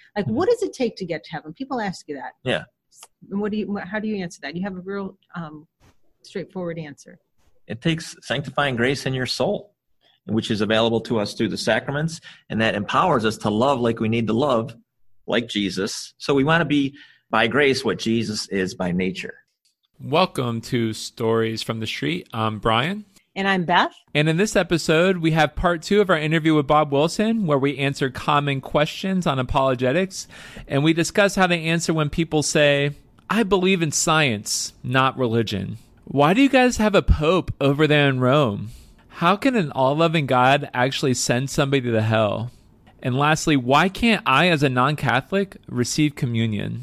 Like, what does it take to get to heaven? People ask you that. Yeah. And how do you answer that? You have a real straightforward answer. It takes sanctifying grace in your soul, which is available to us through the sacraments, and that empowers us to love like we need to love, like Jesus. So we want to be, by grace, what Jesus is by nature. Welcome to Stories from the Street. I'm Brian. And I'm Beth. And in this episode, we have part 2 of our interview with Bob Wilson, where we answer common questions on apologetics. And we discuss how to answer when people say, I believe in science, not religion. Why do you guys have a pope over there in Rome? How can an all-loving God actually send somebody to hell? And lastly, why can't I, as a non-Catholic, receive communion?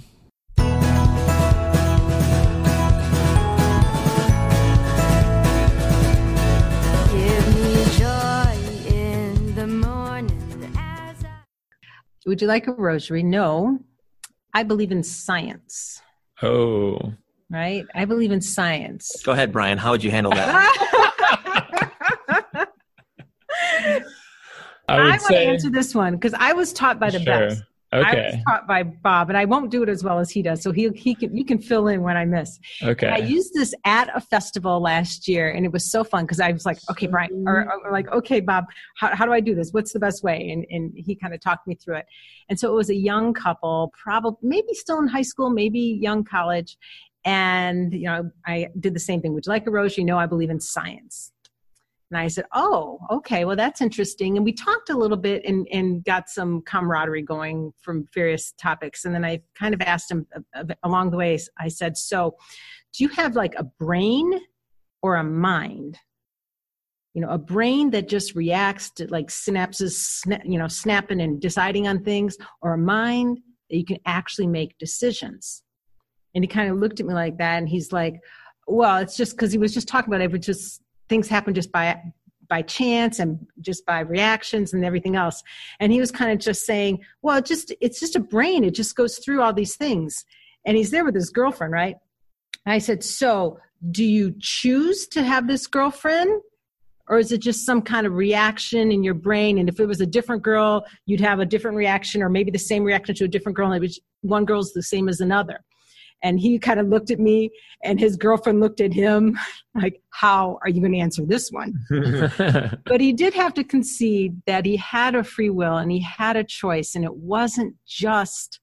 Would you like a rosary? No. I believe in science. Oh. Right? I believe in science. Go ahead, Brian. How would you handle that? I want to answer this one because I was taught by the best. Okay. I was taught by Bob, and I won't do it as well as he does. So you can fill in when I miss. Okay. I used this at a festival last year, and it was so fun because I was like, okay, Brian, or like, okay, Bob, how do I do this? What's the best way? And he kind of talked me through it. And so it was a young couple, probably maybe still in high school, maybe young college. And, I did the same thing. Would you like a rosary? No, I believe in science. And I said, oh, okay, well, that's interesting. And we talked a little bit and got some camaraderie going from various topics. And then I kind of asked him along the way, I said, so do you have like a brain or a mind? A brain that just reacts to like synapses, snapping and deciding on things, or a mind that you can actually make decisions? And he kind of looked at me like that. And he's like, well, it's just because he was just talking about it, but just things happen just by chance and just by reactions and everything else. And he was kind of just saying, well, it's just a brain. It just goes through all these things. And he's there with his girlfriend, right? And I said, so do you choose to have this girlfriend? Or is it just some kind of reaction in your brain? And if it was a different girl, you'd have a different reaction, or maybe the same reaction to a different girl. Maybe one girl's the same as another. And he kind of looked at me, and his girlfriend looked at him like, how are you going to answer this one? But he did have to concede that he had a free will and he had a choice, and it wasn't just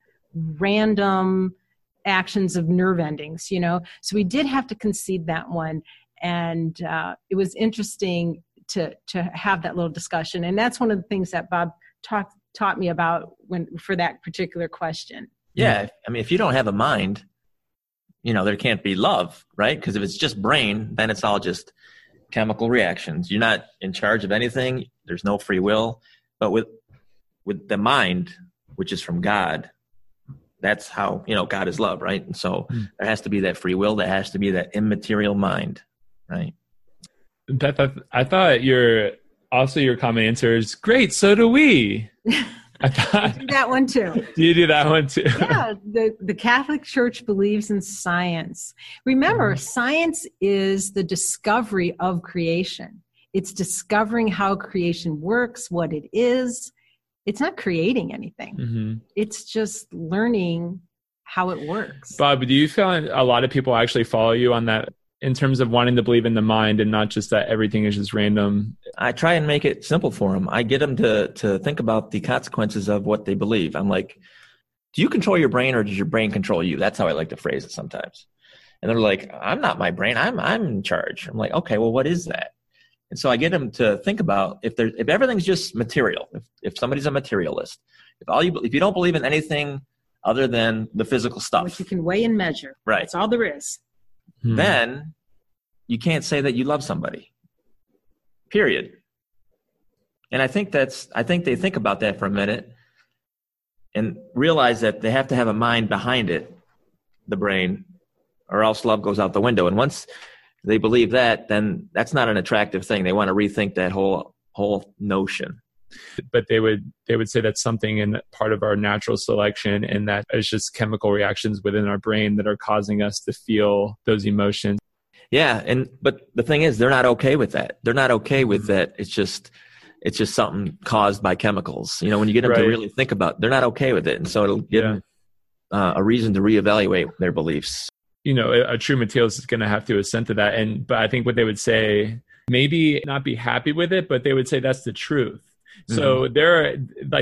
random actions of nerve endings, So we did have to concede that one. And it was interesting to have that little discussion. And that's one of the things that Bob taught me about for that particular question. Yeah. I mean, if you don't have a mind, there can't be love, right? Because if it's just brain, then it's all just chemical reactions. You're not in charge of anything. There's no free will. But with the mind, which is from God, that's how, God is love, right? And so there has to be that free will. There has to be that immaterial mind, right? Beth, I thought your common answer is, great, so do we. I do that one too. Do you do that one too? Yeah, the Catholic Church believes in science. Remember, science is the discovery of creation. It's discovering how creation works, what it is. It's not creating anything. Mm-hmm. It's just learning how it works. Bob, do you feel a lot of people actually follow you on that in terms of wanting to believe in the mind and not just that everything is just random? I try and make it simple for them. I get them to think about the consequences of what they believe. I'm like, do you control your brain or does your brain control you? That's how I like to phrase it sometimes. And they're like, I'm not my brain. I'm in charge. I'm like, okay, well, what is that? And so I get them to think about if everything's just material, if somebody's a materialist, if you don't believe in anything other than the physical stuff, which you can weigh and measure, right? That's all there is. Then you can't say that you love somebody, period. And I think they think about that for a minute and realize that they have to have a mind behind it, the brain, or else love goes out the window. And once they believe that, then that's not an attractive thing. They want to rethink that whole notion. But they would say that's something in part of our natural selection, and that it's just chemical reactions within our brain that are causing us to feel those emotions. Yeah, but the thing is, they're not okay with that. They're not okay with that. It's just It's just something caused by chemicals. You know, when you get them to really think about it, they're not okay with it. And so it'll give them a reason to reevaluate their beliefs. You know, a true materialist is going to have to assent to that. But I think what they would say, maybe not be happy with it, but they would say that's the truth. So their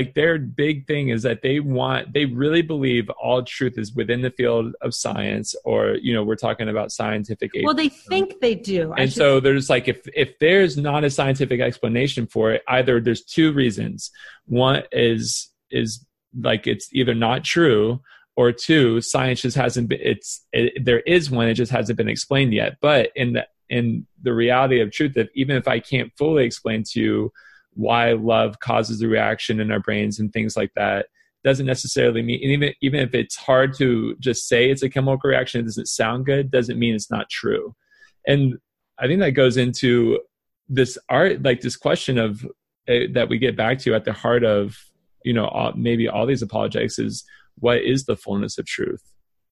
big thing is that they really believe all truth is within the field of science, or, you know, we're talking about scientific. Well, they think they do. And so there's like, if there's not a scientific explanation for it, either there's two reasons. One is like, it's either not true, or two, science just hasn't been, there is one, it just hasn't been explained yet. But in the reality of truth, that even if I can't fully explain to you why love causes a reaction in our brains and things like that, doesn't necessarily mean, and even if it's hard to just say it's a chemical reaction, it doesn't sound good, doesn't mean it's not true. And I think that goes into this this question of that we get back to at the heart of, you know, maybe all these apologetics is, what is the fullness of truth?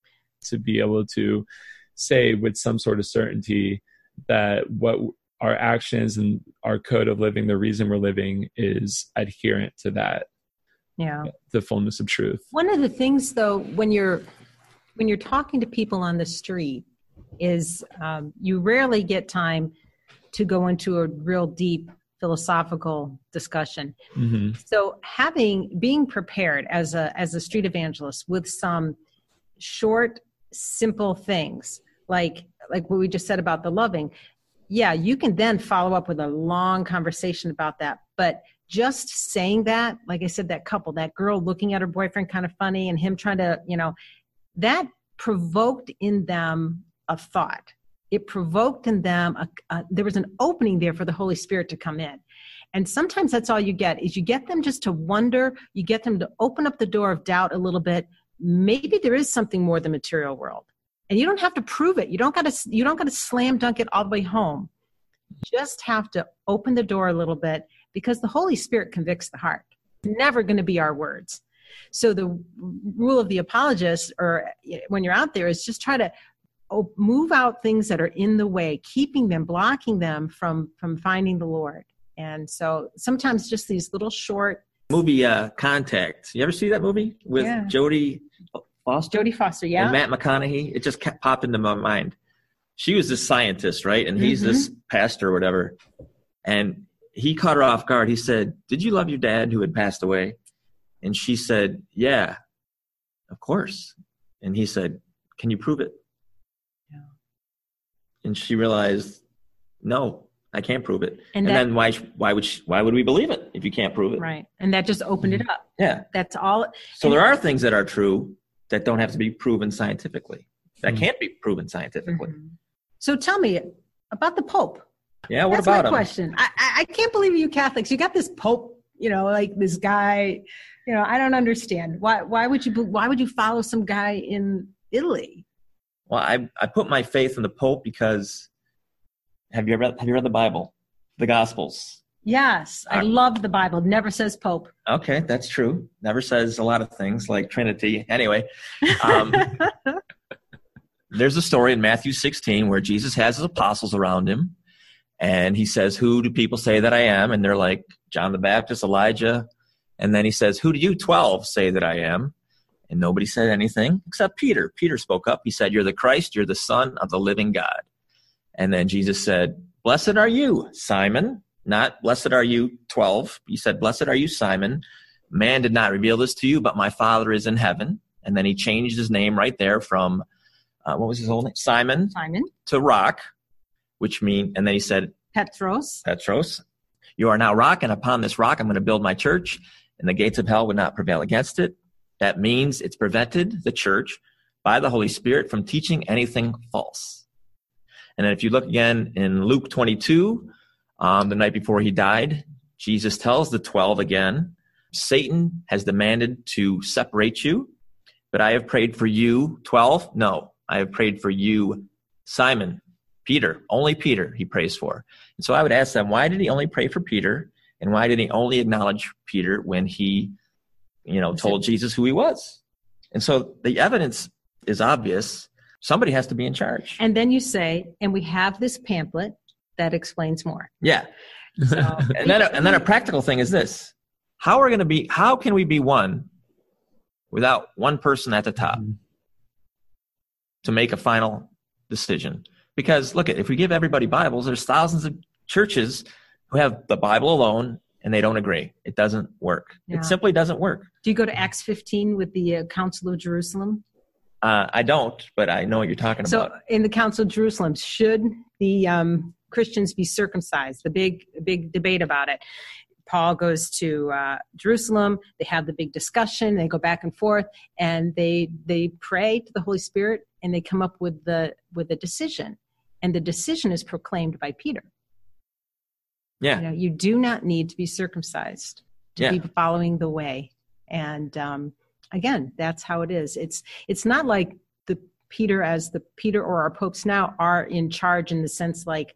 To be able to say with some sort of certainty that what our actions and our code of living, the reason we're living, is adherent to that. Yeah. The fullness of truth. One of the things, though, when you're talking to people on the street is you rarely get time to go into a real deep philosophical discussion. Mm-hmm. So being prepared as a street evangelist with some short, simple things, like what we just said about the loving, yeah, you can then follow up with a long conversation about that. But just saying that, like I said, that couple, that girl looking at her boyfriend kind of funny and him trying to, you know, that provoked in them a thought. It provoked in them, there was an opening there for the Holy Spirit to come in. And sometimes that's all you get, is you get them just to wonder, you get them to open up the door of doubt a little bit. Maybe there is something more than material world. And you don't have to prove it. You don't got to slam dunk it all the way home. You just have to open the door a little bit, because the Holy Spirit convicts the heart. It's never going to be our words. So the rule of the apologist, or when you're out there, is just try to move out things that are in the way, keeping them, blocking them from finding the Lord. And so sometimes just these little short movie, Contact. You ever see that movie with Jodie Foster? Jodie Foster, yeah. And Matt McConaughey. It just kept popping into my mind. She was this scientist, right? And he's this pastor or whatever. And he caught her off guard. He said, "Did you love your dad who had passed away?" And she said, "Yeah, of course." And he said, "Can you prove it?" Yeah. And she realized, no, I can't prove it. And then why would we believe it if you can't prove it? Right. And that just opened it up. Yeah. That's all. So there are things that are true that don't have to be proven scientifically. That can't be proven scientifically. Mm-hmm. So tell me about the Pope. Yeah, what That's about my him? question. I can't believe you Catholics. You got this Pope, you know, like this guy, you know, I don't understand. Why would you follow some guy in Italy? Well, I put my faith in the Pope because have you read the Bible, the Gospels? Yes, I love the Bible. It never says Pope. Okay, that's true. Never says a lot of things like Trinity. Anyway, there's a story in Matthew 16 where Jesus has his apostles around him, and he says, "Who do people say that I am?" And they're like, "John the Baptist, Elijah." And then he says, "Who do you 12 say that I am?" And nobody said anything except Peter. Peter spoke up. He said, "You're the Christ. You're the Son of the living God." And then Jesus said, "Blessed are you, Simon." Not blessed are you 12. He said, "Blessed are you, Simon. Man did not reveal this to you, but my Father is in heaven." And then he changed his name right there from, what was his whole name? Simon. To Rock, which means, and then he said, Petros. "You are now rock, and upon this rock I'm going to build my church, and the gates of hell would not prevail against it." That means it's prevented the church by the Holy Spirit from teaching anything false. And then if you look again in Luke 22, the night before he died, Jesus tells the 12 again, "Satan has demanded to separate you, but I have prayed for you." 12? No, I have prayed for you, Simon. Peter, only Peter he prays for. And so I would ask them, why did he only pray for Peter? And why did he only acknowledge Peter when he, told Jesus who he was? And so the evidence is obvious. Somebody has to be in charge. And then you say, and we have this pamphlet that explains more. Yeah. So, and then a practical thing is this: how can we be one without one person at the top to make a final decision? Because look, if we give everybody Bibles, there's thousands of churches who have the Bible alone and they don't agree. It doesn't work. Yeah. It simply doesn't work. Do you go to Acts 15 with the Council of Jerusalem? I don't, but I know what you're talking about. So in the Council of Jerusalem, should the Christians be circumcised? The big debate about it. Paul goes to Jerusalem. They have the big discussion. They go back and forth, and they pray to the Holy Spirit, and they come up with a decision. And the decision is proclaimed by Peter. Yeah. You do not need to be circumcised to be following the way. And again, that's how it is. It's not like the Peter or our popes now are in charge in the sense like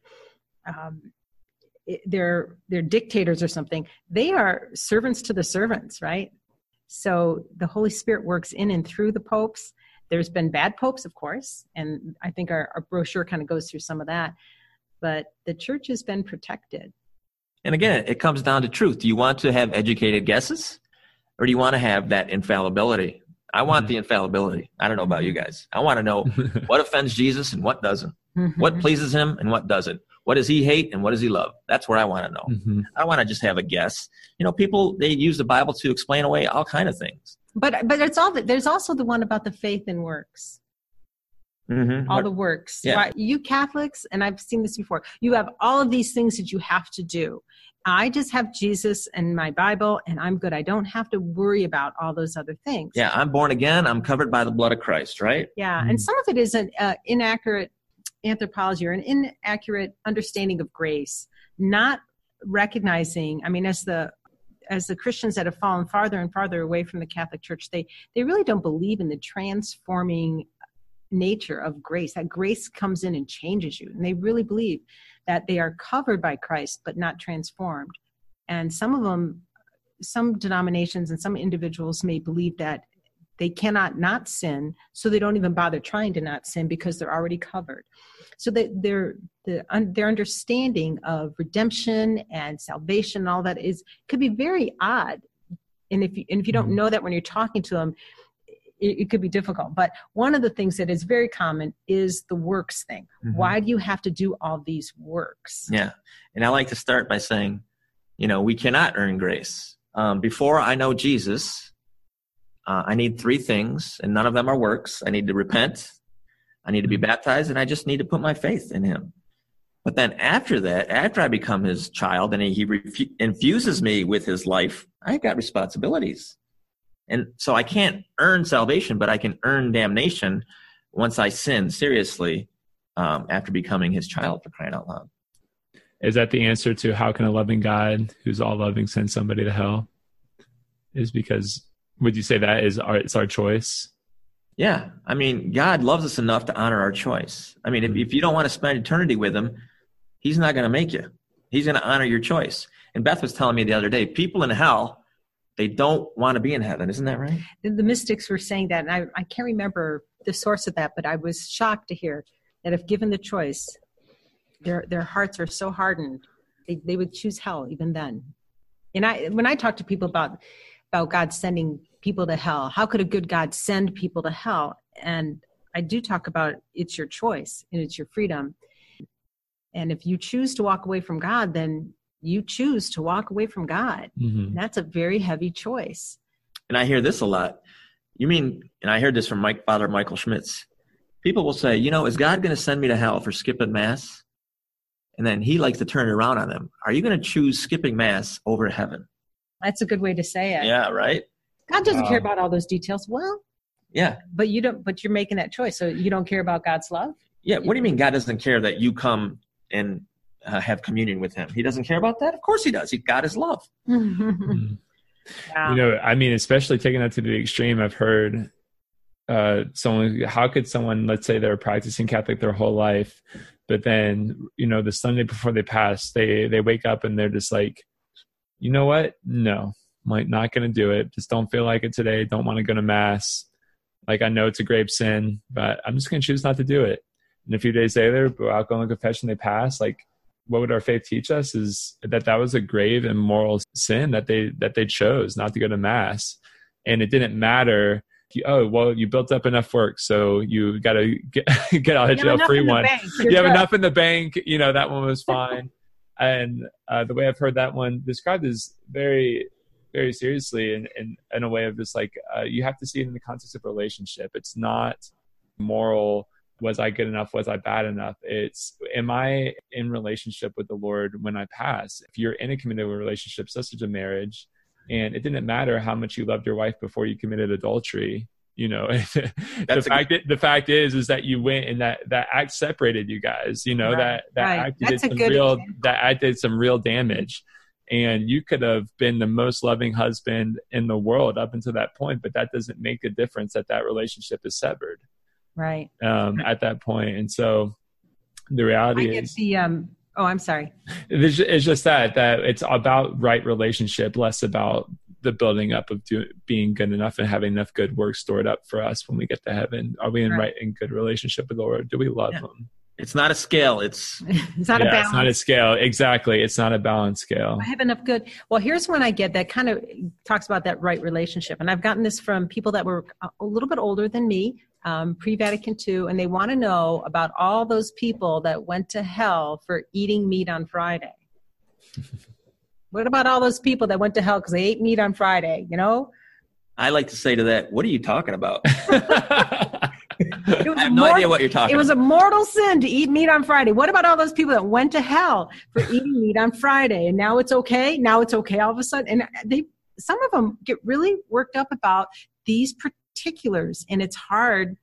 they're dictators or something. They are servants to the servants, right? So the Holy Spirit works in and through the popes. There's been bad popes, of course, and I think our brochure kind of goes through some of that. But the church has been protected. And again, it comes down to truth. Do you want to have educated guesses, or do you want to have that infallibility? I want the infallibility. I don't know about you guys. I want to know what offends Jesus and what doesn't. What pleases him and what doesn't. What does he hate and what does he love? That's what I want to know. I don't want to just have a guess. People, they use the Bible to explain away all kind of things. But there's also the one about the faith and works. All the works. Yeah. Right? You Catholics, and I've seen this before, you have all of these things that you have to do. I just have Jesus and my Bible, and I'm good. I don't have to worry about all those other things. Yeah, I'm born again. I'm covered by the blood of Christ, right? Yeah, and some of it is an inaccurate anthropology or an inaccurate understanding of grace, not recognizing, as the Christians that have fallen farther and farther away from the Catholic Church, they really don't believe in the transforming nature of grace, that grace comes in and changes you. And they really believe that they are covered by Christ, but not transformed. And some denominations and some individuals may believe that they cannot not sin, so they don't even bother trying to not sin because they're already covered. So their understanding of redemption and salvation and all that could be very odd. And if you don't know that when you're talking to them, it could be difficult. But one of the things that is very common is the works thing. Why do you have to do all these works? Yeah. And I like to start by saying, we cannot earn grace. Before I know Jesus, I need three things, and none of them are works. I need to repent, I need to be baptized, and I just need to put my faith in him. But then after that, after I become his child and he infuses me with his life, I've got responsibilities. And so I can't earn salvation, but I can earn damnation once I sin seriously after becoming his child, for crying out loud. Is that the answer to how can a loving God who's all loving send somebody to hell? Is because, would you say that it's our choice? Yeah. God loves us enough to honor our choice. If you don't want to spend eternity with him, he's not going to make you. He's going to honor your choice. And Beth was telling me the other day, people in hell, they don't want to be in heaven. Isn't that right? The mystics were saying that, and I can't remember the source of that, but I was shocked to hear that if given the choice, their hearts are so hardened, they would choose hell even then. And when I talk to people about God sending people to hell, how could a good God send people to hell? And I do talk about it's your choice and it's your freedom. And if you choose to walk away from God, then you choose to walk away from God. And that's a very heavy choice. And I hear this a lot. And I heard this from Father Michael Schmitz. People will say, is God going to send me to hell for skipping Mass? And then he likes to turn it around on them. Are you going to choose skipping Mass over heaven? That's a good way to say it. Yeah, right? God doesn't care about all those details. Well, yeah. But you're making that choice. So you don't care about God's love? Yeah. What do you mean God doesn't care that you come and have communion with him? He doesn't care about that? Of course he does. God is love. Yeah. Especially taking that to the extreme, I've heard how could someone, let's say they're practicing Catholic their whole life, but then, the Sunday before they pass, they wake up and they're just like, you know what? No, I'm not going to do it. Just don't feel like it today. Don't want to go to Mass. Like, I know it's a grave sin, but I'm just going to choose not to do it. And a few days later, without going to confession, they pass. Like, what would our faith teach us is that was a grave and moral sin that they chose not to go to mass. And it didn't matter. You built up enough work, so you got to get out of jail free one. You have enough in the bank. That one was fine. And the way I've heard that one described is very, very seriously in a way of just like, you have to see it in the context of relationship. It's not moral. Was I good enough? Was I bad enough? It's, am I in relationship with the Lord when I pass? If you're in a committed relationship, such as a marriage, and it didn't matter how much you loved your wife before you committed adultery, the fact is that you went and that act separated you guys, right. Act did some real damage. And you could have been the most loving husband in the world up until that point, but that doesn't make a difference that relationship is severed. Right. At that point. And so the reality is I'm sorry. It's just that it's about right relationship, less about the building up of being good enough and having enough good work stored up for us when we get to heaven. Are we in good relationship with the Lord? Do we love him? It's not a scale. It's not a balance. It's not a scale. Exactly. It's not a balanced scale. I have enough good. Well, here's one I get that kind of talks about that right relationship. And I've gotten this from people that were a little bit older than me, pre-Vatican II, and they want to know about all those people that went to hell for eating meat on Friday. What about all those people that went to hell because they ate meat on Friday, I like to say to that, what are you talking about? I have no idea what you're talking about. It was a mortal sin to eat meat on Friday. What about all those people that went to hell for eating meat on Friday? And now it's okay? Now it's okay all of a sudden? And some of them get really worked up about these particulars, and it's hard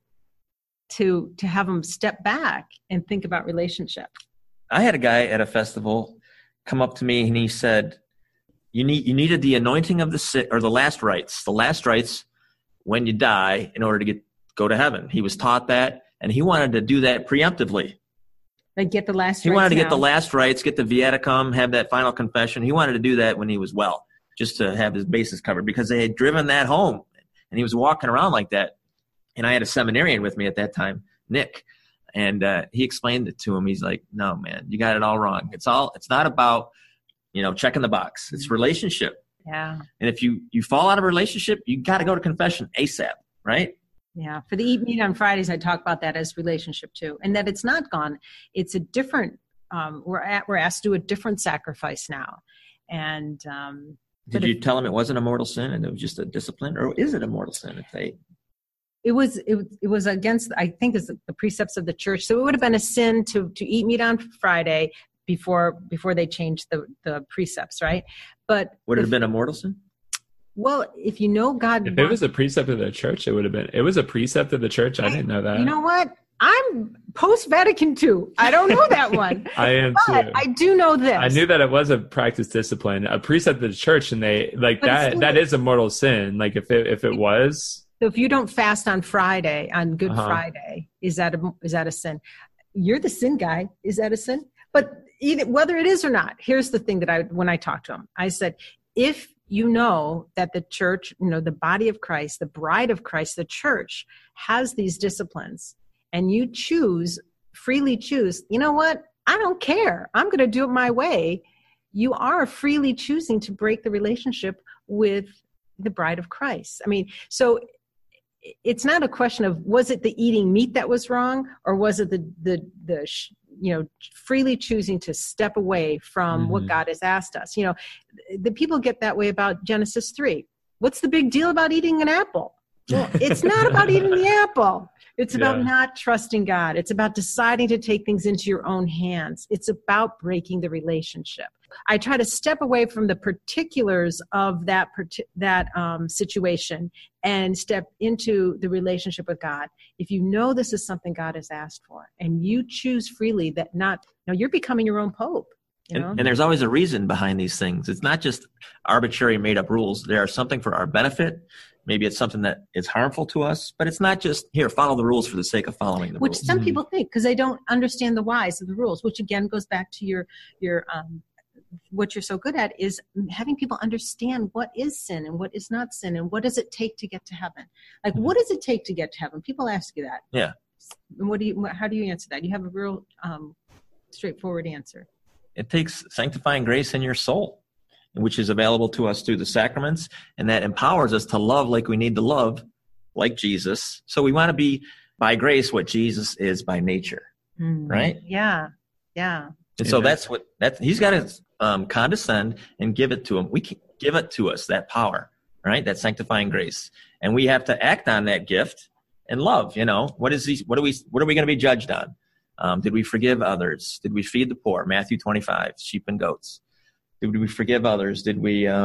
to have them step back and think about relationship. I had a guy at a festival come up to me and he said, you needed the anointing of the last rites when you die in order to go to heaven. He was taught that, and he wanted to do that preemptively. Like get the last rites. He wanted to get the last rites, get the viaticum, have that final confession. He wanted to do that when he was well, just to have his bases covered, because they had driven that home, and he was walking around like that. And I had a seminarian with me at that time, Nick, and he explained it to him. He's like, "No, man, you got it all wrong. It's not about checking the box. It's relationship. Yeah. And if you fall out of a relationship, you got to go to confession ASAP, right?" Yeah. For the eat meat on Fridays, I talk about that as relationship too, and that it's not gone. It's a different. We're asked to do a different sacrifice now, and. Did you tell him it wasn't a mortal sin and it was just a discipline, or is it a mortal sin if they? It was against, I think, is the precepts of the church. So it would have been a sin to eat meat on Friday before they changed the precepts, right? But would it have been a mortal sin? Well, if you know God, if it was a precept of the church, it would have been. It was a precept of the church. I didn't know that. You know what? I'm post-Vatican II. I don't know that one. I am but too. I do know this. I knew that it was a practice discipline, a precept of the church, and they like that. That is a mortal sin. Like if it was. So if you don't fast on Friday, on Good Friday, is that a sin? You're the sin guy. Is that a sin? But whether it is or not, here's the thing that when I talked to him, I said, if you know that the church, the body of Christ, the bride of Christ, the church has these disciplines, and you freely choose, you know what? I don't care. I'm going to do it my way. You are freely choosing to break the relationship with the bride of Christ. I mean, so it's not a question of, was it the eating meat that was wrong, or was it the freely choosing to step away from what God has asked us? The people get that way about Genesis 3. What's the big deal about eating an apple? Well, it's not about eating the apple. It's about not trusting God. It's about deciding to take things into your own hands. It's about breaking the relationship. I try to step away from the particulars of that situation and step into the relationship with God. If you know this is something God has asked for, and you choose freely you're becoming your own pope. And there's always a reason behind these things. It's not just arbitrary made up rules. They are something for our benefit. Maybe it's something that is harmful to us, but it's not just, here, follow the rules for the sake of following the rules. Which some people think, because they don't understand the whys of the rules, which again goes back to your what you're so good at, is having people understand what is sin and what is not sin, and what does it take to get to heaven. Like, what does it take to get to heaven? People ask you that. Yeah. And how do you answer that? You have a real straightforward answer. It takes sanctifying grace in your soul, which is available to us through the sacraments, and that empowers us to love like we need to love, like Jesus. So we want to be, by grace, what Jesus is by nature, right? Yeah. And so he's got to condescend and give it to him. We can give it to us, that power, right? That sanctifying grace. And we have to act on that gift and love. What are we going to be judged on? Did we forgive others? Did we feed the poor? Matthew 25, sheep and goats. Did we forgive others? Did we, I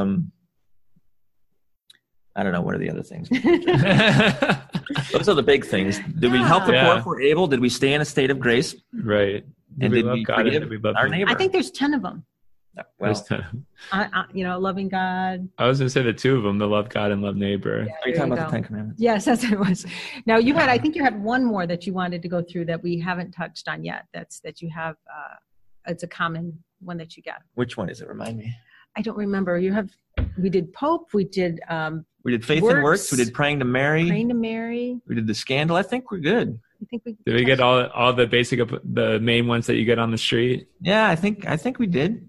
don't know, what are the other things? Those are the big things. Did we help the poor if we're able? Did we stay in a state of grace? Right. And did we forgive our neighbor? I think there's 10 of them. Well, loving God. I was going to say the two of them, the love God and love neighbor. Yeah, are you talking about the 10 Commandments? Yes, that's what it was. Now I think you had one more that you wanted to go through that we haven't touched on yet. That you have, it's a common one that you got. Which one is it? Remind me. I don't remember. We did Pope. We did faith and works. We did praying to Mary. We did the scandal. I think we're good. Did we get all the basic, the main ones that you get on the street? Yeah, I think we did.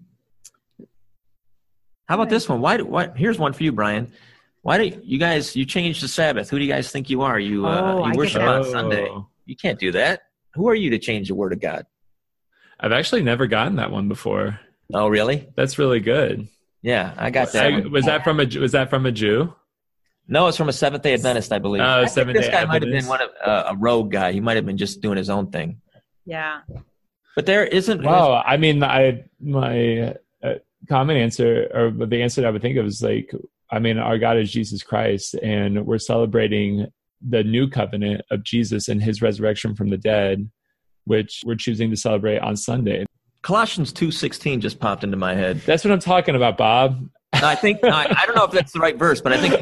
How about this one? Why? Here's one for you, Brian. Why do you changed the Sabbath? Who do you guys think you are? You worship on Sunday. You can't do that. Who are you to change the word of God? I've actually never gotten that one before. Oh, really? That's really good. Yeah, I got that. Was that from a Jew? No, it's from a Seventh-day Adventist, I believe. Oh, Seventh-day This guy might have been a rogue guy. He might have been just doing his own thing. Yeah. But there isn't. Well, I mean, my common answer, or the answer that I would think of is our God is Jesus Christ, and we're celebrating the new covenant of Jesus and his resurrection from the dead, which we're choosing to celebrate on Sunday. Colossians 2:16 just popped into my head. That's what I'm talking about, Bob. I think I don't know if that's the right verse, but I think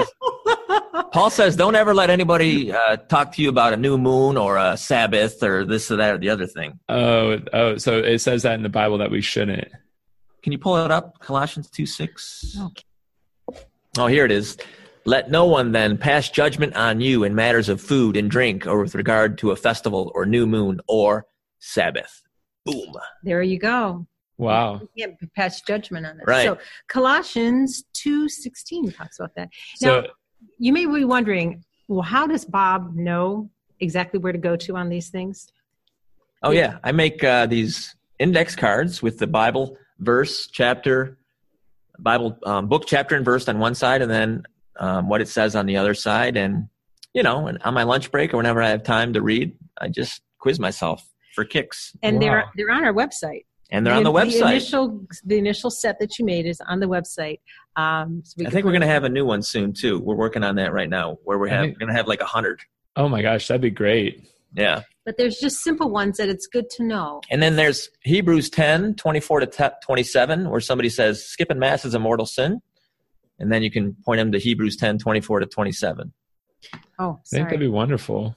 Paul says, don't ever let anybody talk to you about a new moon or a Sabbath or this or that or the other thing. Oh, so it says that in the Bible that we shouldn't. Can you pull it up? Colossians 2:6. Okay. Oh, here it is. Let no one then pass judgment on you in matters of food and drink, or with regard to a festival or new moon or Sabbath. Boom. There you go. Wow. You can't pass judgment on it. Right. So Colossians 2:16 talks about that. Now, you may be wondering, well, how does Bob know exactly where to go to on these things? Oh, yeah. I make these index cards with the Bible verse, chapter, Bible book, chapter, and verse on one side, and then what it says on the other side. And, and on my lunch break or whenever I have time to read, I just quiz myself for kicks. And they're on our website. And they're on the website. The initial set that you made is on the website. So I think we're going to have a new one soon, too. We're working on that right now, where we're going to have like 100. Oh, my gosh. That'd be great. Yeah. But there's just simple ones that it's good to know. And then there's Hebrews 10, 24 to 27, where somebody says, skipping Mass is a mortal sin. And then you can point them to Hebrews 10, 24 to 27. Oh, I think that'd be wonderful.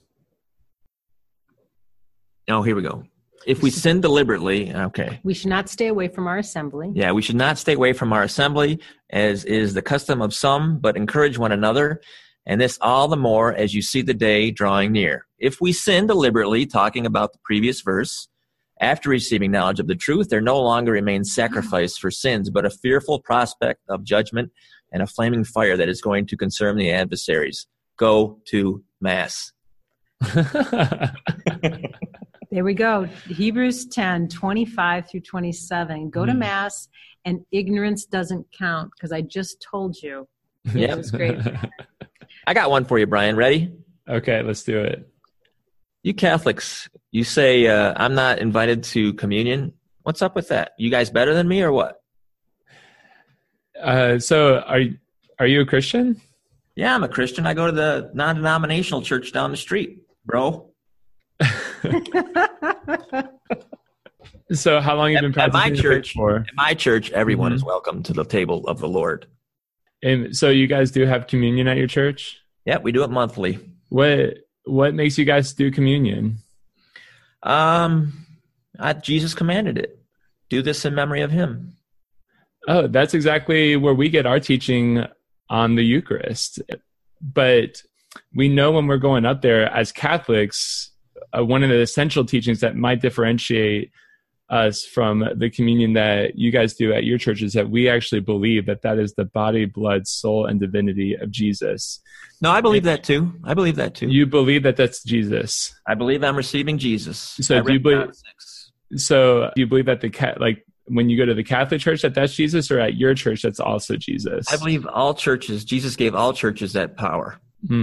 Oh, here we go. If we sin deliberately, okay. We should not stay away from our assembly. Yeah, we should not stay away from our assembly, as is the custom of some, but encourage one another, and this all the more as you see the day drawing near. If we sin deliberately, talking about the previous verse, after receiving knowledge of the truth, there no longer remains sacrifice for sins, but a fearful prospect of judgment and a flaming fire that is going to consume the adversaries. Go to Mass. There we go. Hebrews 10, 25 through 27. Go to Mass, and ignorance doesn't count, because I just told you. Yeah, it was great. I got one for you, Brian. Ready? Okay, let's do it. You Catholics, you say I'm not invited to communion. What's up with that? You guys better than me or what? So are you a Christian? Yeah, I'm a Christian. I go to the non-denominational church down the street, bro. So how long have you been practicing church for? At my church, everyone is welcome to the table of the Lord. And so you guys do have communion at your church? Yeah, we do it monthly. What makes you guys do communion? Jesus commanded it. Do this in memory of him. Oh, that's exactly where we get our teaching on the Eucharist. But we know when we're going up there as Catholics, one of the essential teachings that might differentiate us from the communion that you guys do at your church is that we actually believe that that is the body, blood, soul, and divinity of Jesus. No, I believe that too. I believe that too. You believe that that's Jesus. I believe I'm receiving Jesus. So do you believe? So do you believe that when you go to the Catholic Church that that's Jesus, or at your church that's also Jesus? I believe all churches. Jesus gave all churches that power.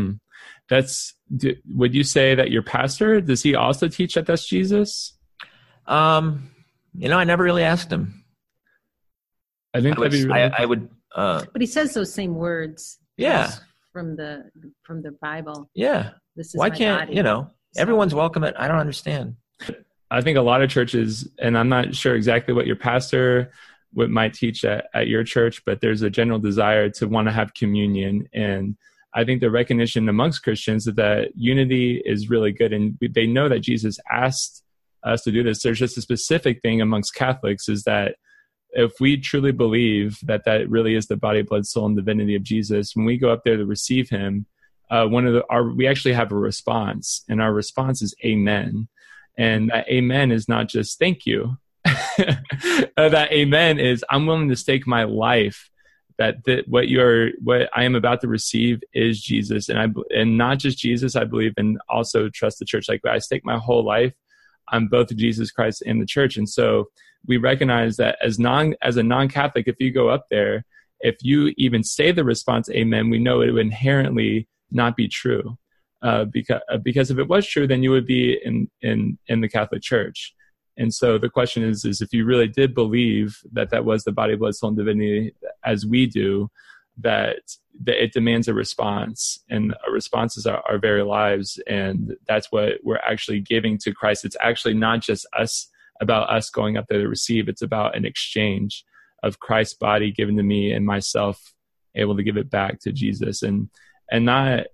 Would you say that your pastor, does he also teach that that's Jesus? I never really asked him. I think I would. But he says those same words. Yeah. From the Bible. Yeah. This is why my can't body. Everyone's welcome. I don't understand. I think a lot of churches, and I'm not sure exactly what your pastor might teach at your church, but there's a general desire to want to have communion. And I think the recognition amongst Christians that unity is really good. And they know that Jesus asked us to do this. There's just a specific thing amongst Catholics is that if we truly believe that that really is the body, blood, soul, and divinity of Jesus, when we go up there to receive him, we actually have a response, and our response is amen. And that amen is not just thank you. That amen is I'm willing to stake my life that what I am about to receive is Jesus, and not just Jesus. I believe and also trust the church. Like I stake my whole life on both Jesus Christ and the church. And so we recognize that as a non-Catholic, if you go up there, if you even say the response amen, we know it would inherently not be true. Because if it was true, then you would be in the Catholic Church. And so the question is if you really did believe that was the body, blood, soul, and divinity as we do, that it demands a response, and our responses are our very lives. And that's what we're actually giving to Christ. It's actually not just about us going up there to receive. It's about an exchange of Christ's body given to me and myself able to give it back to Jesus. And not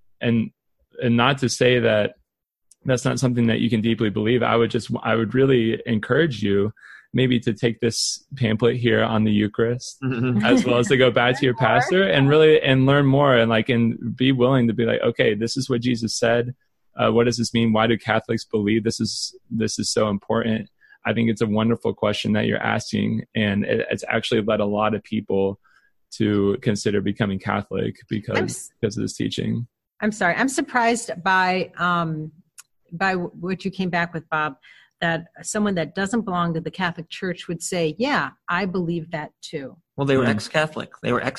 to say that that's not something that you can deeply believe. I would really encourage you maybe to take this pamphlet here on the Eucharist, as well as to go back to your pastor and learn more and be willing to be like, okay, this is what Jesus said. What does this mean? Why do Catholics believe this is so important? I think it's a wonderful question that you're asking, and it's actually led a lot of people to consider becoming Catholic because of this teaching. I'm sorry. I'm surprised by what you came back with, Bob, that someone that doesn't belong to the Catholic Church would say, yeah, I believe that too. Well, they were ex-Catholic.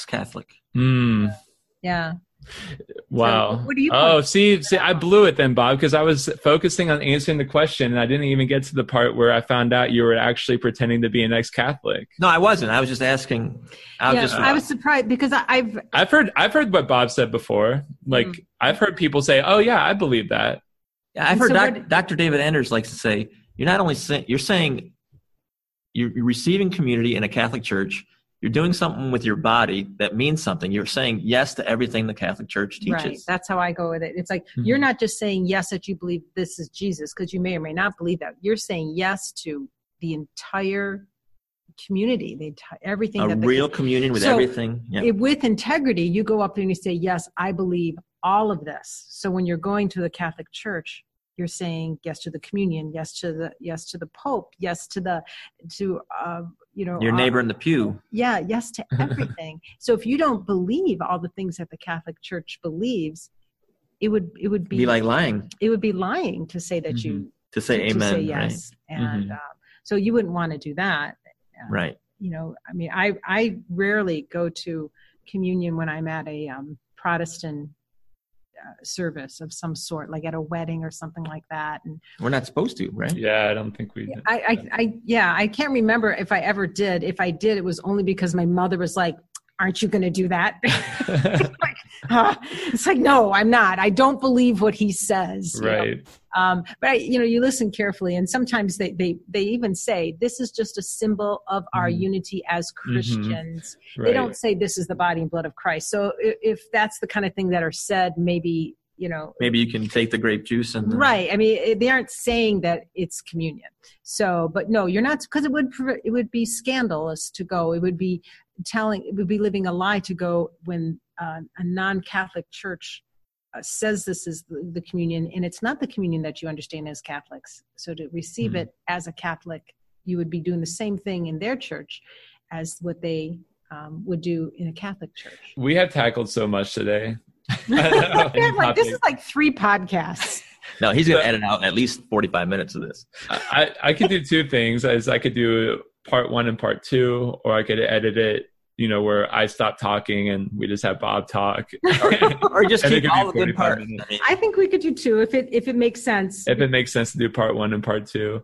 Yeah. Wow. So what do you see, I blew it then, Bob, because I was focusing on answering the question, and I didn't even get to the part where I found out you were actually pretending to be an ex-Catholic. No, I wasn't. I was just asking. I was surprised because I've heard what Bob said before. I've heard people say, "Oh yeah, I believe that." Yeah, I've heard Dr. David Enders likes to say, "You're not only saying you're receiving community in a Catholic church." You're doing something with your body that means something. You're saying yes to everything the Catholic Church teaches. Right. That's how I go with it. It's like you're not just saying yes that you believe this is Jesus, because you may or may not believe that. You're saying yes to the entire community, everything. A real communion with everything. Yeah. With integrity, you go up there and you say, yes, I believe all of this. So when you're going to the Catholic Church, you're saying yes to the communion, yes to the Pope, yes to your neighbor in the pew. Yeah, yes to everything. So if you don't believe all the things that the Catholic Church believes, it would be like lying. It would be lying to say that to say amen, to say yes, right? And so you wouldn't want to do that, right? I mean, I rarely go to communion when I'm at a Protestant service of some sort, like at a wedding or something like that. And we're not supposed to, right? Yeah, I don't think we did. I can't remember if I ever did. If I did, it was only because my mother was like, aren't you going to do that? It's like, no, I'm not. I don't believe what he says. Right. But you listen carefully, and sometimes they even say this is just a symbol of our unity as Christians. Right. They don't say this is the body and blood of Christ. So if that's the kind of thing that are said, maybe maybe you can take the grape juice and right. I mean, they aren't saying that it's communion. So, but no, you're not, because it would be scandalous to go. It would be living a lie to go when a non-Catholic church says this is the communion, and it's not the communion that you understand as Catholics. So to receive it as a Catholic, you would be doing the same thing in their church as what they would do in a Catholic church. We have tackled so much today. This is like 3 podcasts. No, he's going to edit out at least 45 minutes of this. I could do 2 things. I could do part 1 and part 2, or I could edit it, where I stop talking and we just have Bob talk. Or just keep all the good parts. I think we could do 2 if it makes sense. If it makes sense to do part 1 and part 2.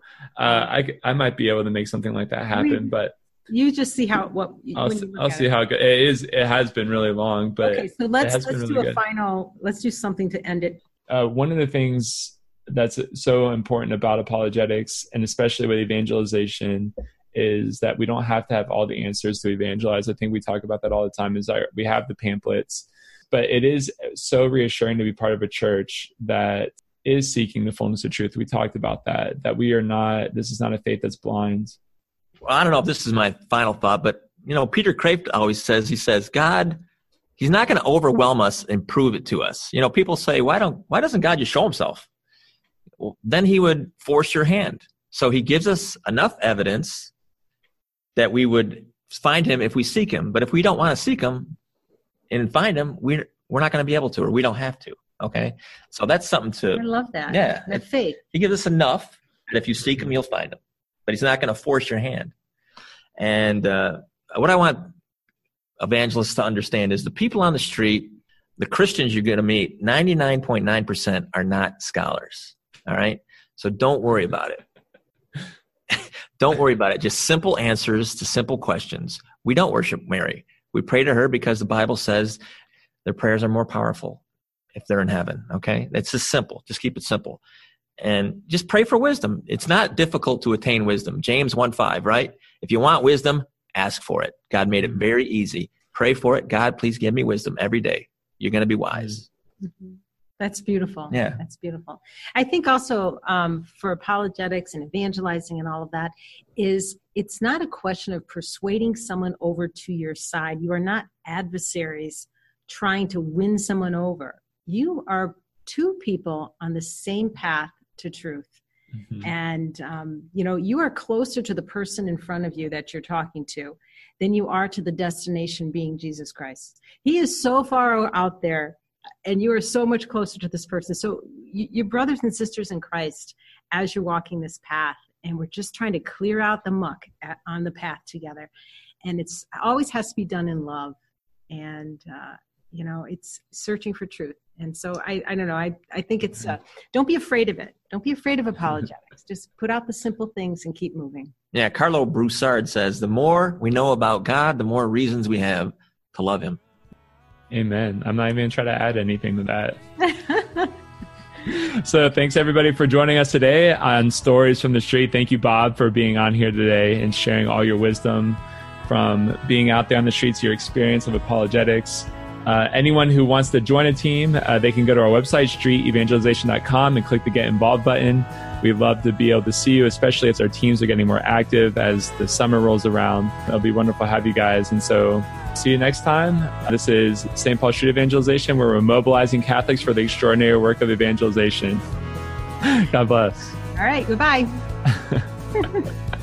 I might be able to make something like that happen, but you just see how I'll see how good it is. It has been really long, but okay. So let's really do a good. Let's do something to end it. One of the things that's so important about apologetics, and especially with evangelization, is that we don't have to have all the answers to evangelize. I think we talk about that all the time. We have the pamphlets, but it is so reassuring to be part of a church that is seeking the fullness of truth. We talked about that we are not. This is not a faith that's blind. Well, I don't know if this is my final thought, but Peter Kraft always says, God, he's not going to overwhelm us and prove it to us. People say, why doesn't God just show himself? Well, then he would force your hand. So he gives us enough evidence that we would find him if we seek him. But if we don't want to seek him and find him, we're not going to be able to, or we don't have to. Okay. So that's something I love that. Yeah. That faith. He gives us enough that if you seek him, you'll find him. But he's not going to force your hand. And what I want evangelists to understand is the people on the street, the Christians you're going to meet, 99.9% are not scholars. All right? So don't worry about it. Don't worry about it. Just simple answers to simple questions. We don't worship Mary. We pray to her because the Bible says their prayers are more powerful if they're in heaven. Okay? It's just simple. Just keep it simple. And just pray for wisdom. It's not difficult to attain wisdom. James 1:5, right? If you want wisdom, ask for it. God made it very easy. Pray for it. God, please give me wisdom every day. You're going to be wise. Mm-hmm. That's beautiful. Yeah. That's beautiful. I think also for apologetics and evangelizing and all of that is it's not a question of persuading someone over to your side. You are not adversaries trying to win someone over. You are 2 people on the same path to truth. Mm-hmm. And, you are closer to the person in front of you that you're talking to than you are to the destination being Jesus Christ. He is so far out there and you are so much closer to this person. So you're brothers and sisters in Christ as you're walking this path. And we're just trying to clear out the muck on the path together. And it always has to be done in love. And, it's searching for truth. And so I don't know. I think it's, don't be afraid of it. Don't be afraid of apologetics. Just put out the simple things and keep moving. Yeah. Carlo Broussard says, the more we know about God, the more reasons we have to love him. Amen. I'm not even going to try to add anything to that. So thanks everybody for joining us today on Stories from the Street. Thank you, Bob, for being on here today and sharing all your wisdom from being out there on the streets, your experience of apologetics. Anyone who wants to join a team, they can go to our website, streetevangelization.com, and click the Get Involved button. We'd love to be able to see you, especially as our teams are getting more active as the summer rolls around. It'll be wonderful to have you guys. And so see you next time. This is St. Paul Street Evangelization, where we're mobilizing Catholics for the extraordinary work of evangelization. God bless. All right. Goodbye.